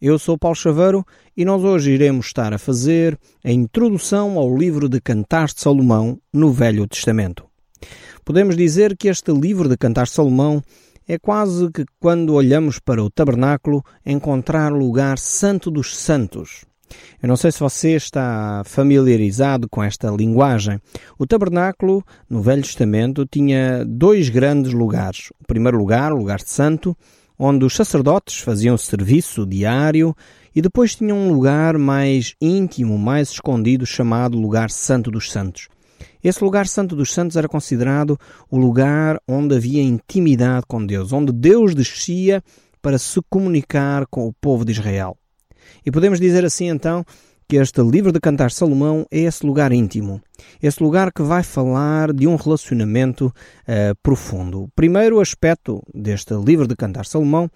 Eu sou Paulo Chaveiro e nós hoje iremos estar a fazer a introdução ao livro de Cantares de Salomão no Velho Testamento. Podemos dizer que este livro de Cantares de Salomão é quase que, quando olhamos para o tabernáculo, encontrar o lugar santo dos santos. Eu não sei se você está familiarizado com esta linguagem. O tabernáculo, no Velho Testamento, tinha dois grandes lugares. O primeiro lugar, o lugar santo, onde os sacerdotes faziam serviço diário, e depois tinha um lugar mais íntimo, mais escondido, chamado lugar santo dos santos. Esse lugar santo dos santos era considerado o lugar onde havia intimidade com Deus, onde Deus descia para se comunicar com o povo de Israel. E podemos dizer assim então que este livro de Cantares de Salomão é esse lugar íntimo, esse lugar que vai falar de um relacionamento profundo. O primeiro aspecto deste livro de Cantares de Salomão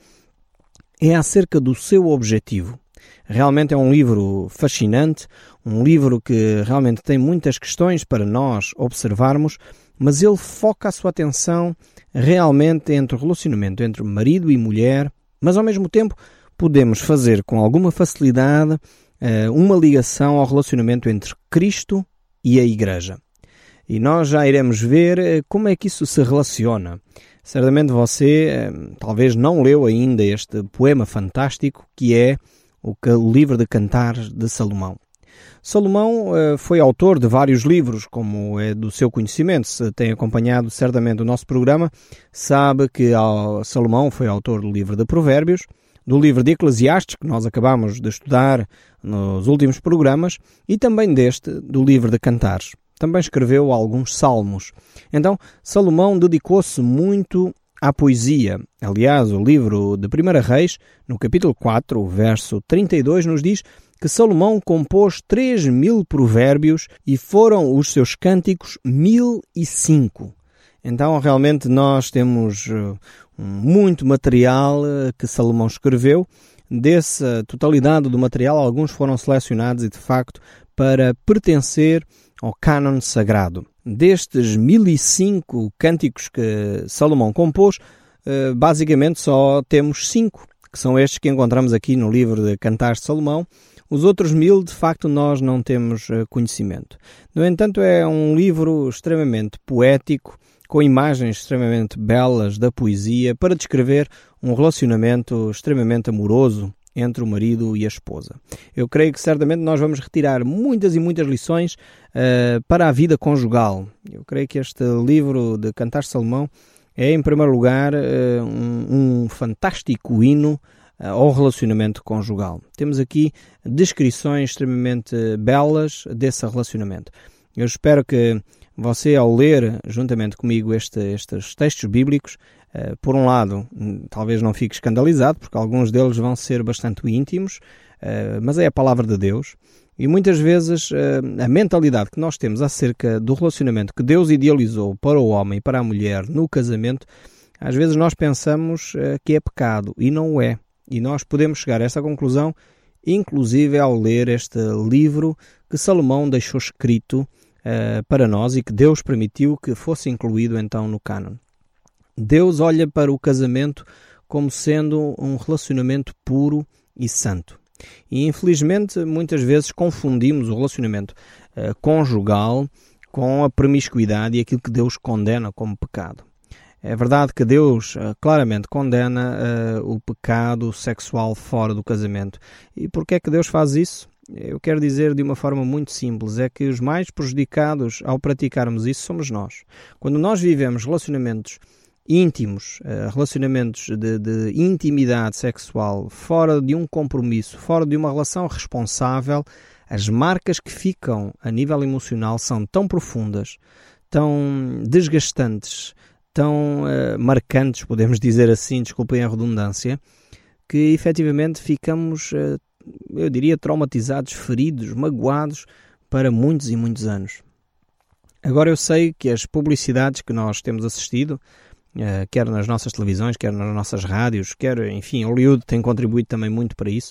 é acerca do seu objetivo. Realmente é um livro fascinante, um livro que realmente tem muitas questões para nós observarmos, mas ele foca a sua atenção realmente entre o relacionamento entre marido e mulher, mas ao mesmo tempo podemos fazer com alguma facilidade uma ligação ao relacionamento entre Cristo e a Igreja. E nós já iremos ver como é que isso se relaciona. Certamente você talvez não leu ainda este poema fantástico que é o livro de Cantares de Salomão. Salomão foi autor de vários livros, como é do seu conhecimento. Se tem acompanhado certamente o nosso programa, sabe que Salomão foi autor do livro de Provérbios, do livro de Eclesiastes, que nós acabamos de estudar nos últimos programas, e também do livro de Cantares. Também escreveu alguns salmos. Então, Salomão dedicou-se muito à poesia. Aliás, o livro de 1 Reis, no capítulo 4, verso 32, nos diz que Salomão compôs 3.000 provérbios e foram os seus cânticos 1.005. Então, realmente, nós temos muito material que Salomão escreveu. Dessa totalidade do material, alguns foram selecionados e, de facto, para pertencer ao cânon sagrado. Destes 1.005 cânticos que Salomão compôs, basicamente só temos 5, que são estes que encontramos aqui no livro de Cantares de Salomão. Os outros 1.000, de facto, nós não temos conhecimento. No entanto, é um livro extremamente poético, com imagens extremamente belas da poesia, para descrever um relacionamento extremamente amoroso entre o marido e a esposa. Eu creio que certamente nós vamos retirar muitas e muitas lições para a vida conjugal. Eu creio que este livro de Cantares de Salomão é, em primeiro lugar, um fantástico hino ao relacionamento conjugal. Temos aqui descrições extremamente belas desse relacionamento. Eu espero que você, ao ler juntamente comigo estes textos bíblicos, por um lado, talvez não fique escandalizado, porque alguns deles vão ser bastante íntimos, mas é a palavra de Deus. E muitas vezes a mentalidade que nós temos acerca do relacionamento que Deus idealizou para o homem e para a mulher no casamento, às vezes nós pensamos que é pecado, e não o é. E nós podemos chegar a essa conclusão, inclusive ao ler este livro que Salomão deixou escrito para nós e que Deus permitiu que fosse incluído então no cânon. Deus olha para o casamento como sendo um relacionamento puro e santo. E infelizmente muitas vezes confundimos o relacionamento conjugal com a promiscuidade e aquilo que Deus condena como pecado. É verdade que Deus claramente condena o pecado sexual fora do casamento. E por que é que Deus faz isso? Eu quero dizer de uma forma muito simples, é que os mais prejudicados ao praticarmos isso somos nós. Quando nós vivemos relacionamentos íntimos, relacionamentos de intimidade sexual, fora de um compromisso, fora de uma relação responsável, as marcas que ficam a nível emocional são tão profundas, tão desgastantes, tão marcantes, podemos dizer assim, desculpem a redundância, que efetivamente ficamos, eu diria, traumatizados, feridos, magoados para muitos e muitos anos. Agora eu sei que as publicidades que nós temos assistido, quer nas nossas televisões, quer nas nossas rádios, quer, enfim, Hollywood tem contribuído também muito para isso,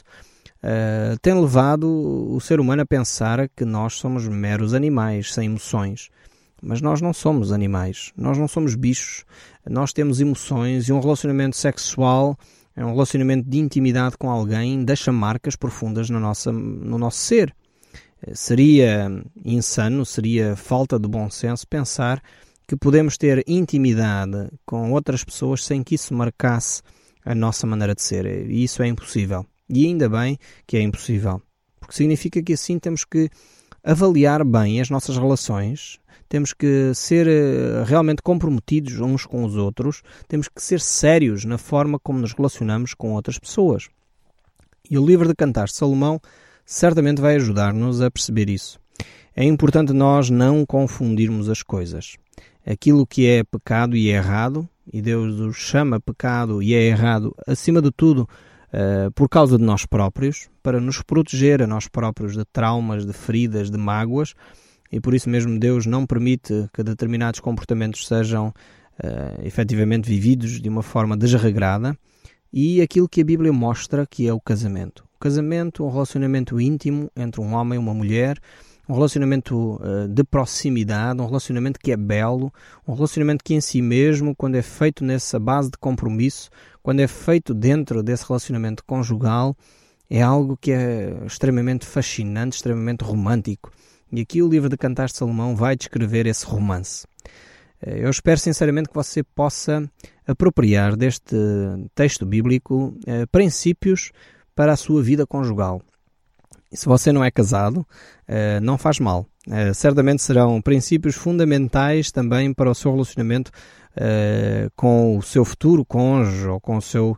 tem levado o ser humano a pensar que nós somos meros animais, sem emoções. Mas nós não somos animais, nós não somos bichos, nós temos emoções e um relacionamento sexual É um relacionamento de intimidade com alguém, deixa marcas profundas no nosso ser. Seria insano, seria falta de bom senso pensar que podemos ter intimidade com outras pessoas sem que isso marcasse a nossa maneira de ser. E isso é impossível. E ainda bem que é impossível. Porque significa que assim temos que avaliar bem as nossas relações, temos que ser realmente comprometidos uns com os outros, temos que ser sérios na forma como nos relacionamos com outras pessoas. E o livro de Cantares de Salomão certamente vai ajudar-nos a perceber isso. É importante nós não confundirmos as coisas. Aquilo que é pecado e é errado, e Deus o chama pecado e é errado, acima de tudo, por causa de nós próprios, para nos proteger a nós próprios de traumas, de feridas, de mágoas, e por isso mesmo Deus não permite que determinados comportamentos sejam efetivamente vividos de uma forma desregrada, e aquilo que a Bíblia mostra que é o casamento. O casamento, um relacionamento íntimo entre um homem e uma mulher, um relacionamento de proximidade, um relacionamento que é belo, um relacionamento que em si mesmo, quando é feito nessa base de compromisso, quando é feito dentro desse relacionamento conjugal, é algo que é extremamente fascinante, extremamente romântico. E aqui o livro de Cantares de Salomão vai descrever esse romance. Eu espero sinceramente que você possa apropriar deste texto bíblico princípios para a sua vida conjugal. E se você não é casado, não faz mal. Certamente serão princípios fundamentais também para o seu relacionamento com o seu futuro cônjuge ou com o seu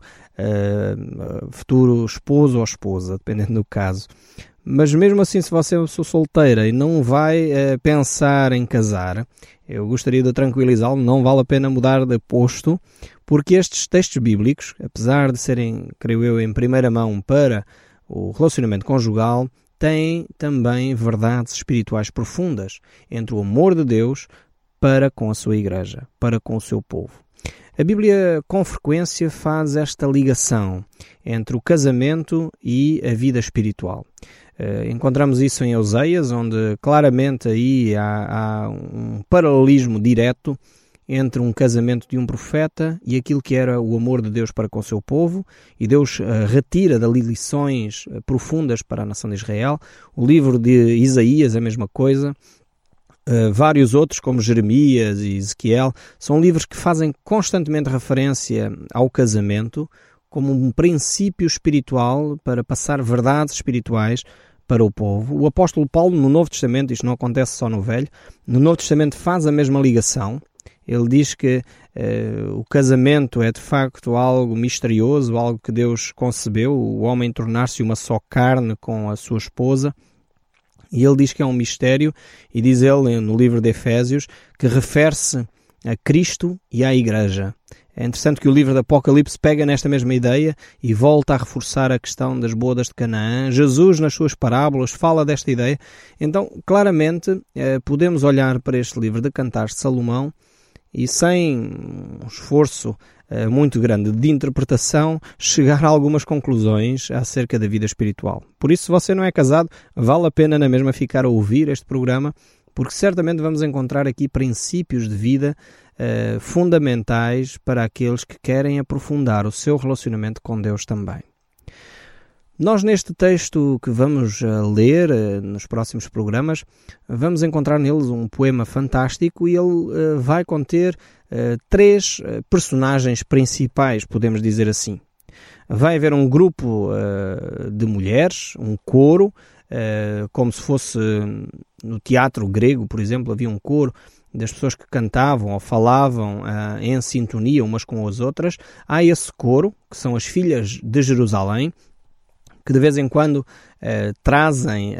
futuro esposo ou esposa, dependendo do caso. Mas mesmo assim, se você é uma pessoa solteira e não vai pensar em casar, eu gostaria de tranquilizá-lo, não vale a pena mudar de posto, porque estes textos bíblicos, apesar de serem, creio eu, em primeira mão para o relacionamento conjugal, têm também verdades espirituais profundas entre o amor de Deus para com a sua igreja, para com o seu povo. A Bíblia com frequência faz esta ligação entre o casamento e a vida espiritual. Encontramos isso em Oseias, onde claramente aí há um paralelismo direto entre um casamento de um profeta e aquilo que era o amor de Deus para com o seu povo, e Deus retira dali lições profundas para a nação de Israel. O livro de Isaías é a mesma coisa. Vários outros, como Jeremias e Ezequiel, são livros que fazem constantemente referência ao casamento como um princípio espiritual para passar verdades espirituais para o povo. O apóstolo Paulo, no Novo Testamento, isto não acontece só no Velho, no Novo Testamento faz a mesma ligação. Ele diz que o casamento é de facto algo misterioso, algo que Deus concebeu, o homem tornar-se uma só carne com a sua esposa. E ele diz que é um mistério, e diz ele no livro de Efésios que refere-se a Cristo e à Igreja. É interessante que o livro de Apocalipse pega nesta mesma ideia e volta a reforçar a questão das bodas de Canaã. Jesus, nas suas parábolas, fala desta ideia. Então, claramente, podemos olhar para este livro de Cantares de Salomão e, sem um esforço muito grande de interpretação, chegar a algumas conclusões acerca da vida espiritual. Por isso, se você não é casado, vale a pena na mesma ficar a ouvir este programa, porque certamente vamos encontrar aqui princípios de vida fundamentais para aqueles que querem aprofundar o seu relacionamento com Deus também. Nós, neste texto que vamos ler nos próximos programas, vamos encontrar neles um poema fantástico, e ele vai conter três personagens principais, podemos dizer assim. Vai haver um grupo de mulheres, um coro, como se fosse no teatro grego, por exemplo, havia um coro das pessoas que cantavam ou falavam em sintonia umas com as outras. Há esse coro, que são as filhas de Jerusalém, que de vez em quando trazem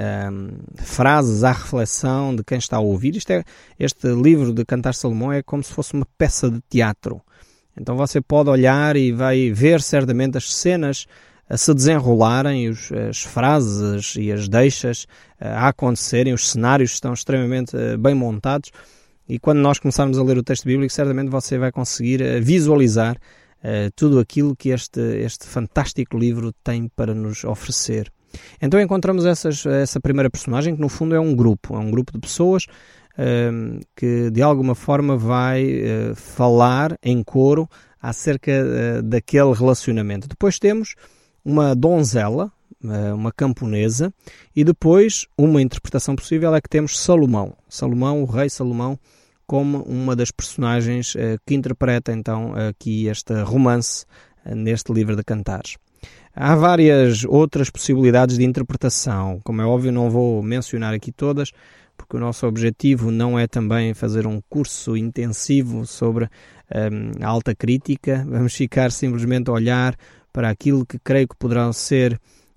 frases à reflexão de quem está a ouvir. Este livro de Cantares de Salomão é como se fosse uma peça de teatro. Então você pode olhar e vai ver certamente as cenas a se desenrolarem, as frases e as deixas a acontecerem, os cenários estão extremamente bem montados, e quando nós começarmos a ler o texto bíblico, certamente você vai conseguir visualizar tudo aquilo que este fantástico livro tem para nos oferecer. Então encontramos essa primeira personagem, que no fundo é um grupo de pessoas que de alguma forma vai falar em coro acerca daquele relacionamento. Depois temos uma donzela, uma camponesa, e depois uma interpretação possível é que temos Salomão, o rei Salomão, como uma das personagens que interpreta então aqui este romance neste livro de Cantares. Há várias outras possibilidades de interpretação, como é óbvio não vou mencionar aqui todas, porque o nosso objetivo não é também fazer um curso intensivo sobre a alta crítica, vamos ficar simplesmente a olhar para aquilo que creio que poderão ser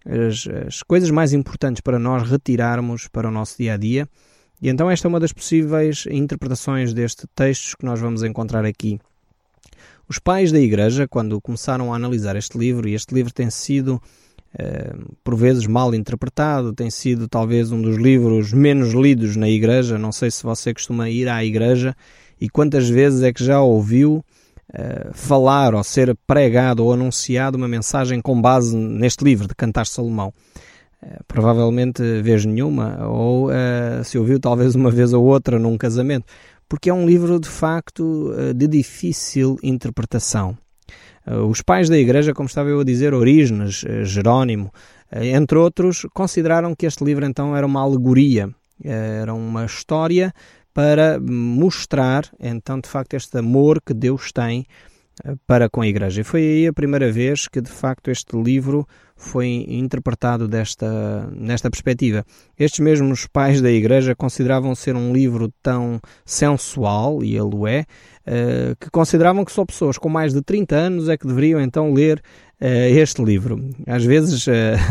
as coisas mais importantes para nós retirarmos para o nosso dia-a-dia. E então esta é uma das possíveis interpretações deste texto que nós vamos encontrar aqui. Os pais da Igreja, quando começaram a analisar este livro, e este livro tem sido, por vezes, mal interpretado, tem sido talvez um dos livros menos lidos na Igreja, não sei se você costuma ir à Igreja, e quantas vezes é que já ouviu falar ou ser pregado ou anunciado uma mensagem com base neste livro de Cantares de Salomão. Provavelmente vez nenhuma, ou se ouviu talvez uma vez ou outra num casamento, porque é um livro de facto de difícil interpretação. Os pais da Igreja, como estava eu a dizer, Orígenes, Jerónimo, entre outros, consideraram que este livro então era uma alegoria, era uma história para mostrar então de facto este amor que Deus tem para com a Igreja. E foi aí a primeira vez que de facto este livro foi interpretado nesta perspectiva. Estes mesmos pais da Igreja consideravam ser um livro tão sensual, e ele o é, que consideravam que só pessoas com mais de 30 anos é que deveriam então ler este livro. Às vezes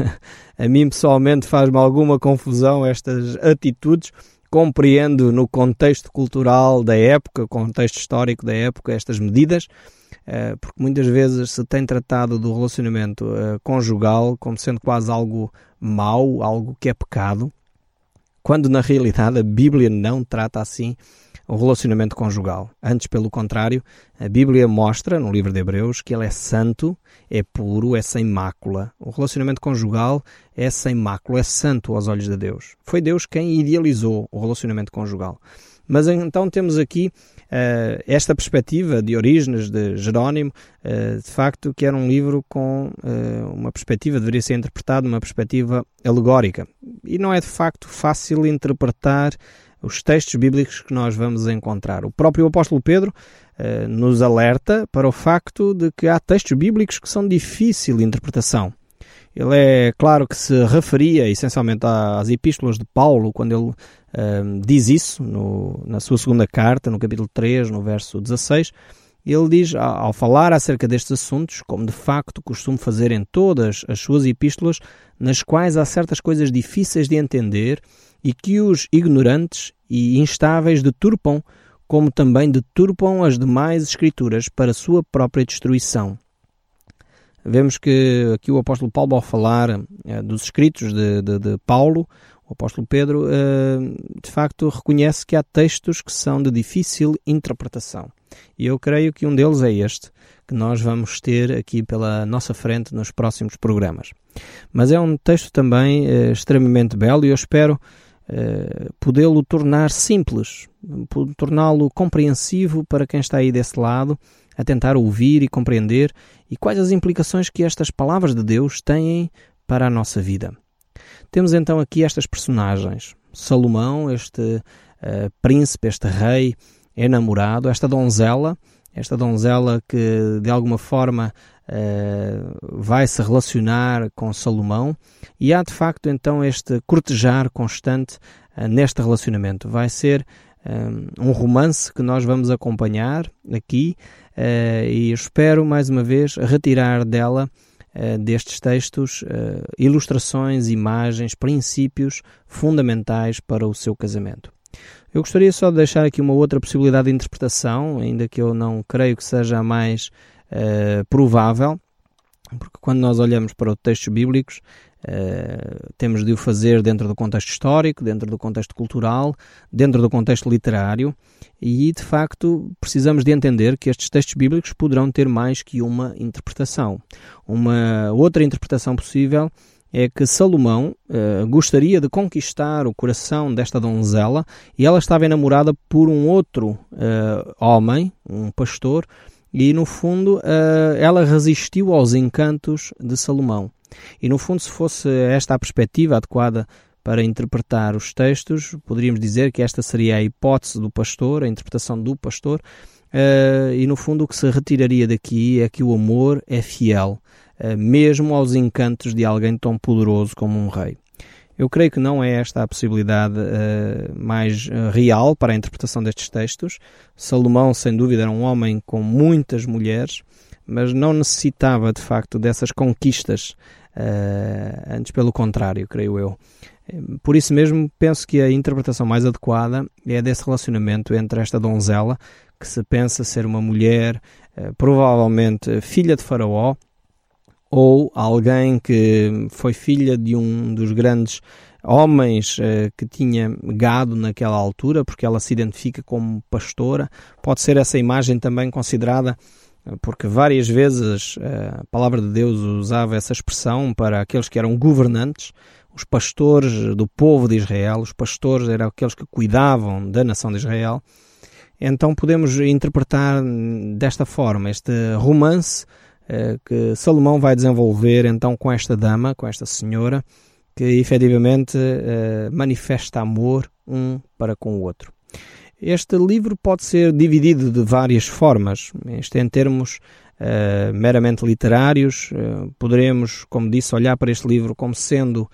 a mim pessoalmente faz-me alguma confusão estas atitudes. Compreendo no contexto cultural da época, contexto histórico da época, estas medidas, porque muitas vezes se tem tratado do relacionamento conjugal como sendo quase algo mau, algo que é pecado, quando na realidade a Bíblia não trata assim o relacionamento conjugal. Antes, pelo contrário, a Bíblia mostra, no livro de Hebreus, que ele é santo, é puro, é sem mácula. O relacionamento conjugal é sem mácula, é santo aos olhos de Deus. Foi Deus quem idealizou o relacionamento conjugal. Mas então temos aqui esta perspectiva de Orígenes, de Jerónimo, de facto que era um livro com uma perspectiva, deveria ser interpretado uma perspectiva alegórica. E não é de facto fácil interpretar os textos bíblicos que nós vamos encontrar. O próprio apóstolo Pedro nos alerta para o facto de que há textos bíblicos que são de difícil interpretação. Ele é claro que se referia essencialmente às epístolas de Paulo, quando ele diz isso na sua segunda carta, no capítulo 3, no verso 16, ele diz, ao falar acerca destes assuntos, como de facto costumo fazer em todas as suas epístolas, nas quais há certas coisas difíceis de entender e que os ignorantes e instáveis deturpam, como também deturpam as demais escrituras para a sua própria destruição. Vemos que aqui o apóstolo Paulo, ao falar dos escritos de Paulo, o apóstolo Pedro, de facto reconhece que há textos que são de difícil interpretação. E eu creio que um deles é este, que nós vamos ter aqui pela nossa frente nos próximos programas. Mas é um texto também extremamente belo e eu espero podê-lo tornar simples, torná-lo compreensivo para quem está aí desse lado, a tentar ouvir e compreender e quais as implicações que estas palavras de Deus têm para a nossa vida. Temos então aqui estas personagens. Salomão, este príncipe, este rei enamorado, esta donzela que de alguma forma vai se relacionar com Salomão, e há de facto então este cortejar constante neste relacionamento. Vai ser um romance que nós vamos acompanhar aqui e espero mais uma vez retirar dela destes textos ilustrações, imagens, princípios fundamentais para o seu casamento. Eu gostaria só de deixar aqui uma outra possibilidade de interpretação, ainda que eu não creio que seja a mais provável, porque quando nós olhamos para os textos bíblicos, temos de o fazer dentro do contexto histórico, dentro do contexto cultural, dentro do contexto literário, e de facto precisamos de entender que estes textos bíblicos poderão ter mais que uma interpretação. Uma outra interpretação possível é que Salomão gostaria de conquistar o coração desta donzela, e ela estava enamorada por um outro homem, um pastor, e no fundo ela resistiu aos encantos de Salomão. E no fundo, se fosse esta a perspectiva adequada para interpretar os textos, poderíamos dizer que esta seria a hipótese do pastor, a interpretação do pastor, e no fundo o que se retiraria daqui é que o amor é fiel, mesmo aos encantos de alguém tão poderoso como um rei. Eu creio que não é esta a possibilidade mais real para a interpretação destes textos. Salomão, sem dúvida, era um homem com muitas mulheres, mas não necessitava, de facto, dessas conquistas, antes pelo contrário, creio eu. Por isso mesmo, penso que a interpretação mais adequada é desse relacionamento entre esta donzela, que se pensa ser uma mulher, provavelmente filha de Faraó, ou alguém que foi filha de um dos grandes homens que tinha gado naquela altura, porque ela se identifica como pastora. Pode ser essa imagem também considerada, porque várias vezes a palavra de Deus usava essa expressão para aqueles que eram governantes, os pastores do povo de Israel. Os pastores eram aqueles que cuidavam da nação de Israel. Então podemos interpretar desta forma este romance que Salomão vai desenvolver então com esta dama, com esta senhora, que efetivamente manifesta amor um para com o outro. Este livro pode ser dividido de várias formas. Isto em termos meramente literários. Poderemos, como disse, olhar para este livro como sendo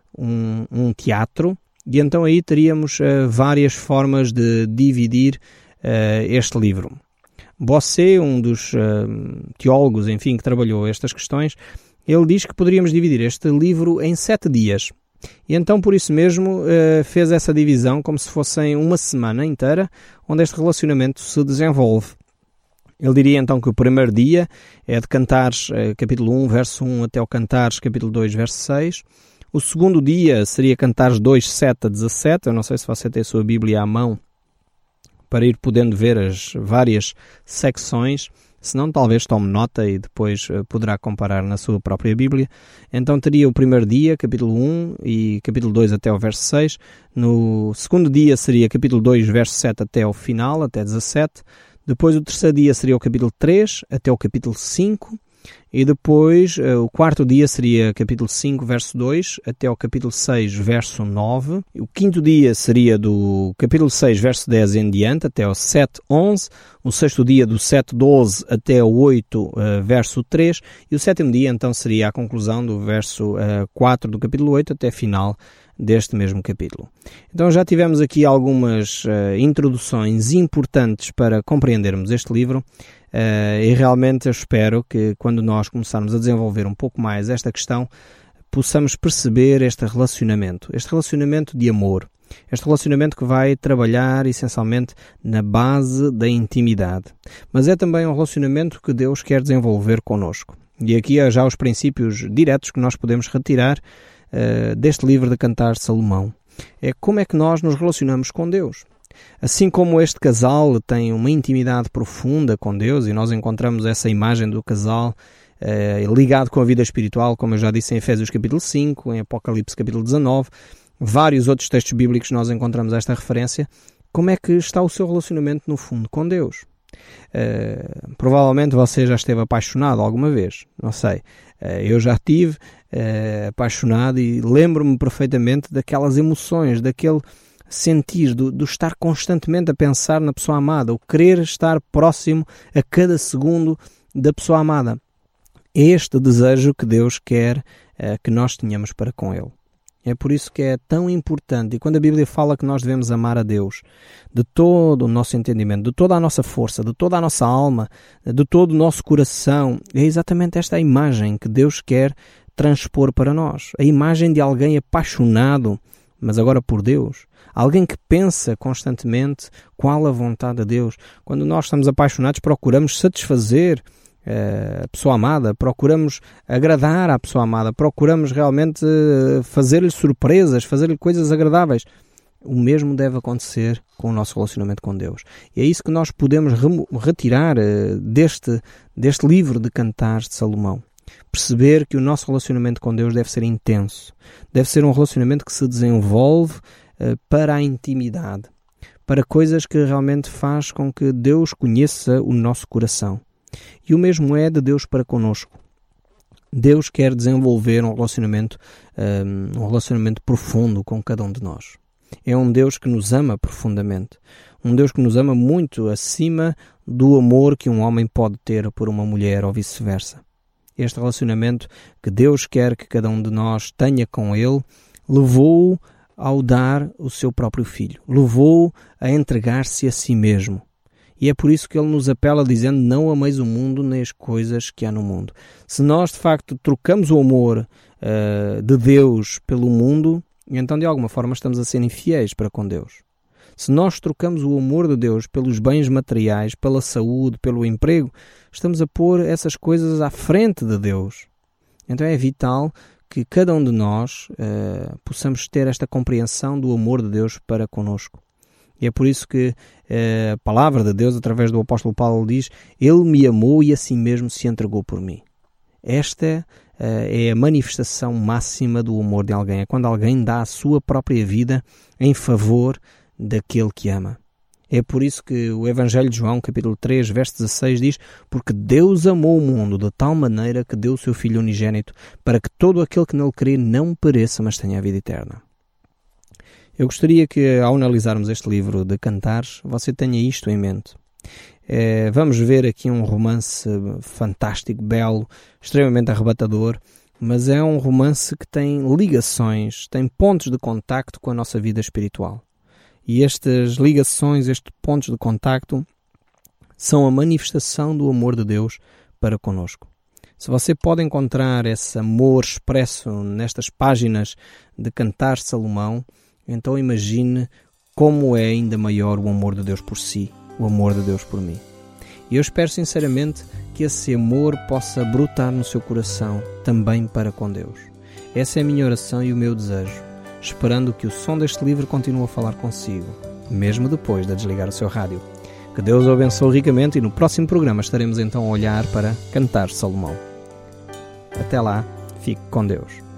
um teatro, e então aí teríamos várias formas de dividir este livro. Bossé, um dos teólogos, enfim, que trabalhou estas questões, ele diz que poderíamos dividir este livro em 7 dias. E então, por isso mesmo, fez essa divisão como se fossem uma semana inteira, onde este relacionamento se desenvolve. Ele diria então que o primeiro dia é de Cantares, capítulo 1, verso 1, até o Cantares, capítulo 2, verso 6. O segundo dia seria Cantares 2, 7 a 17. Eu não sei se você tem a sua Bíblia à mão para ir podendo ver as várias secções, se não, talvez tome nota e depois poderá comparar na sua própria Bíblia. Então teria o primeiro dia, capítulo 1 e capítulo 2 até o verso 6. No segundo dia seria capítulo 2, verso 7 até o final, até 17. Depois o terceiro dia seria o capítulo 3 até o capítulo 5. E depois o quarto dia seria capítulo 5, verso 2, até o capítulo 6, verso 9. O quinto dia seria do capítulo 6, verso 10 em diante, até o 7, 11. O sexto dia do 7, 12 até o 8, verso 3. E o sétimo dia então seria a conclusão do verso 4 do capítulo 8 até final deste mesmo capítulo. Então já tivemos aqui algumas introduções importantes para compreendermos este livro. E realmente eu espero que quando nós começarmos a desenvolver um pouco mais esta questão, possamos perceber este relacionamento de amor, este relacionamento que vai trabalhar essencialmente na base da intimidade, mas é também um relacionamento que Deus quer desenvolver connosco. E aqui há já os princípios diretos que nós podemos retirar deste livro de Cantares de Salomão. É como é que nós nos relacionamos com Deus. Assim como este casal tem uma intimidade profunda com Deus, e nós encontramos essa imagem do casal ligado com a vida espiritual, como eu já disse em Efésios capítulo 5, em Apocalipse capítulo 19, vários outros textos bíblicos nós encontramos esta referência. Como é que está o seu relacionamento no fundo com Deus? Provavelmente você já esteve apaixonado alguma vez, não sei. Eu já estive apaixonado e lembro-me perfeitamente daquelas emoções, daquele sentir, do estar constantemente a pensar na pessoa amada, o querer estar próximo a cada segundo da pessoa amada. É este desejo que Deus quer que nós tenhamos para com Ele. É por isso que é tão importante, e quando a Bíblia fala que nós devemos amar a Deus de todo o nosso entendimento, de toda a nossa força, de toda a nossa alma, de todo o nosso coração, é exatamente esta a imagem que Deus quer transpor para nós. A imagem de alguém apaixonado, mas agora por Deus. Alguém que pensa constantemente qual a vontade de Deus. Quando nós estamos apaixonados, procuramos satisfazer a pessoa amada, procuramos agradar à pessoa amada, procuramos realmente fazer-lhe surpresas, fazer-lhe coisas agradáveis. O mesmo deve acontecer com o nosso relacionamento com Deus. E é isso que nós podemos retirar deste livro de Cantares de Salomão. Perceber que o nosso relacionamento com Deus deve ser intenso. Deve ser um relacionamento que se desenvolve para a intimidade, para coisas que realmente faz com que Deus conheça o nosso coração. E o mesmo é de Deus para conosco. Deus quer desenvolver um relacionamento profundo com cada um de nós. É um Deus que nos ama profundamente. Um Deus que nos ama muito acima do amor que um homem pode ter por uma mulher ou vice-versa. Este relacionamento que Deus quer que cada um de nós tenha com Ele, levou-o ao dar o seu próprio Filho. Levou-o a entregar-se a si mesmo. E é por isso que Ele nos apela dizendo: não ameis o mundo nem as coisas que há no mundo. Se nós, de facto, trocamos o amor de Deus pelo mundo, então de alguma forma estamos a ser infiéis para com Deus. Se nós trocamos o amor de Deus pelos bens materiais, pela saúde, pelo emprego, estamos a pôr essas coisas à frente de Deus. Então é vital que cada um de nós possamos ter esta compreensão do amor de Deus para conosco. E é por isso que a palavra de Deus, através do apóstolo Paulo, diz: Ele me amou e assim mesmo se entregou por mim. Esta é a manifestação máxima do amor de alguém. É quando alguém dá a sua própria vida em favor daquele que ama. É por isso que o Evangelho de João, capítulo 3, verso 16, diz: porque Deus amou o mundo de tal maneira que deu o seu Filho unigênito, para que todo aquele que nele crê não pereça, mas tenha a vida eterna. Eu gostaria que, ao analisarmos este livro de Cantares, você tenha isto em mente. Vamos ver aqui um romance fantástico, belo, extremamente arrebatador, mas é um romance que tem ligações, tem pontos de contacto com a nossa vida espiritual. E estas ligações, estes pontos de contacto, são a manifestação do amor de Deus para conosco. Se você pode encontrar esse amor expresso nestas páginas de Cantares de Salomão, então imagine como é ainda maior o amor de Deus por si, o amor de Deus por mim. E eu espero sinceramente que esse amor possa brotar no seu coração também para com Deus. Essa é a minha oração e o meu desejo, esperando que o som deste livro continue a falar consigo, mesmo depois de desligar o seu rádio. Que Deus o abençoe ricamente e no próximo programa estaremos então a olhar para Cantares de Salomão. Até lá, fique com Deus.